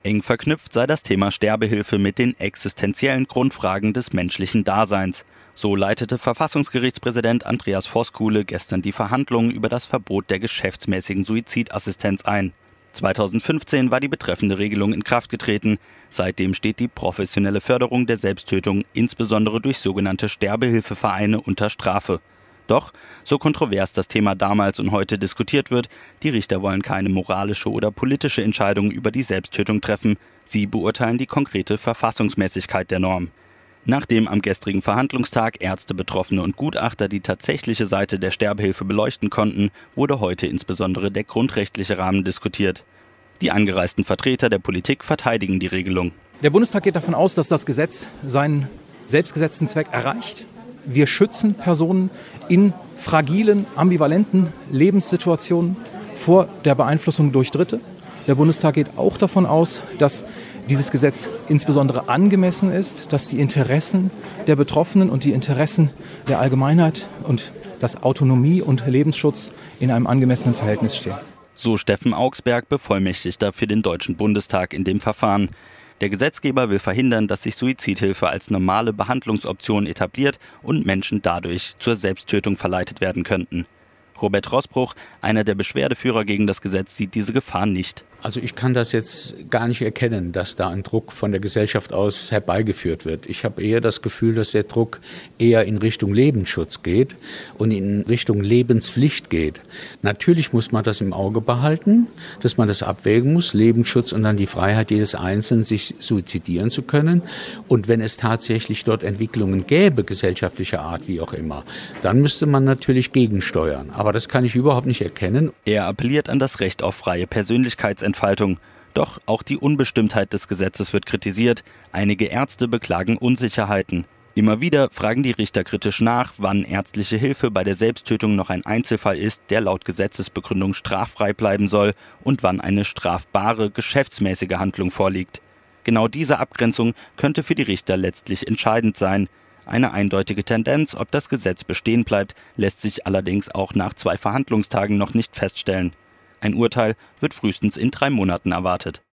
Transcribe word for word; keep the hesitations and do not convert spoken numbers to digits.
Eng verknüpft sei das Thema Sterbehilfe mit den existenziellen Grundfragen des menschlichen Daseins. So leitete Verfassungsgerichtspräsident Andreas Voskuhle gestern die Verhandlungen über das Verbot der geschäftsmäßigen Suizidassistenz ein. zweitausendfünfzehn war die betreffende Regelung in Kraft getreten. Seitdem steht die professionelle Förderung der Selbsttötung insbesondere durch sogenannte Sterbehilfevereine unter Strafe. Doch, so kontrovers das Thema damals und heute diskutiert wird, die Richter wollen keine moralische oder politische Entscheidung über die Selbsttötung treffen. Sie beurteilen die konkrete Verfassungsmäßigkeit der Norm. Nachdem am gestrigen Verhandlungstag Ärzte, Betroffene und Gutachter die tatsächliche Seite der Sterbehilfe beleuchten konnten, wurde heute insbesondere der grundrechtliche Rahmen diskutiert. Die angereisten Vertreter der Politik verteidigen die Regelung. Der Bundestag geht davon aus, dass das Gesetz seinen selbstgesetzten Zweck erreicht. Wir schützen Personen in fragilen, ambivalenten Lebenssituationen vor der Beeinflussung durch Dritte. Der Bundestag geht auch davon aus, dass dieses Gesetz insbesondere angemessen ist, dass die Interessen der Betroffenen und die Interessen der Allgemeinheit und das Autonomie und Lebensschutz in einem angemessenen Verhältnis stehen. So Steffen Augsberg, Bevollmächtigter für den Deutschen Bundestag in dem Verfahren. Der Gesetzgeber will verhindern, dass sich Suizidhilfe als normale Behandlungsoption etabliert und Menschen dadurch zur Selbsttötung verleitet werden könnten. Robert Roßbruch, einer der Beschwerdeführer gegen das Gesetz, sieht diese Gefahr nicht. Also ich kann das jetzt gar nicht erkennen, dass da ein Druck von der Gesellschaft aus herbeigeführt wird. Ich habe eher das Gefühl, dass der Druck eher in Richtung Lebensschutz geht und in Richtung Lebenspflicht geht. Natürlich muss man das im Auge behalten, dass man das abwägen muss, Lebensschutz und dann die Freiheit jedes Einzelnen, sich suizidieren zu können. Und wenn es tatsächlich dort Entwicklungen gäbe, gesellschaftlicher Art, wie auch immer, dann müsste man natürlich gegensteuern. Aber das kann ich überhaupt nicht erkennen. Er appelliert an das Recht auf freie Persönlichkeitsentfaltung. Doch auch die Unbestimmtheit des Gesetzes wird kritisiert. Einige Ärzte beklagen Unsicherheiten. Immer wieder fragen die Richter kritisch nach, wann ärztliche Hilfe bei der Selbsttötung noch ein Einzelfall ist, der laut Gesetzesbegründung straffrei bleiben soll, und wann eine strafbare, geschäftsmäßige Handlung vorliegt. Genau diese Abgrenzung könnte für die Richter letztlich entscheidend sein. Eine eindeutige Tendenz, ob das Gesetz bestehen bleibt, lässt sich allerdings auch nach zwei Verhandlungstagen noch nicht feststellen. Ein Urteil wird frühestens in drei Monaten erwartet.